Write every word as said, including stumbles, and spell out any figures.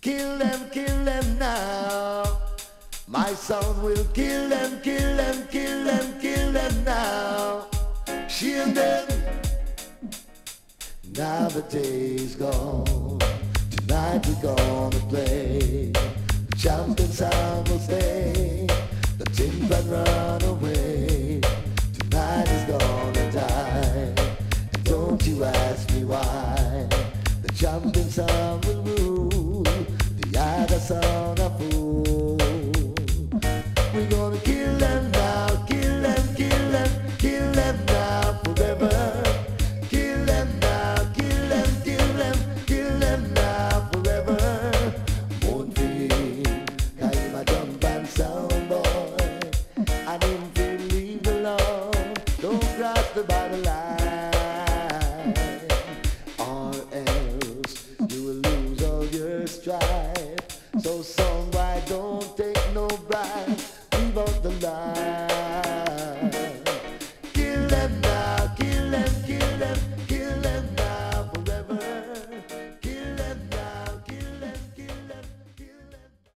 Kill them, kill them now. My sound will kill them, kill them, kill them, kill them now. Shield them. Now the day's gone. Tonight we're gonna play. The champion sound will stay. The tin can run away. Tonight is gonna die. And don't you ask me why. The champion sound will rule. The other sound a fool. We're gonna kill them now. Kill them, kill them, kill them now forever. Kill them now. Kill them, kill them, kill them now forever. Won't be I'm a jump and sound boy. I didn't feel leave alone. Don't cross the bottom line, or else you will lose all your strife. So son, why don't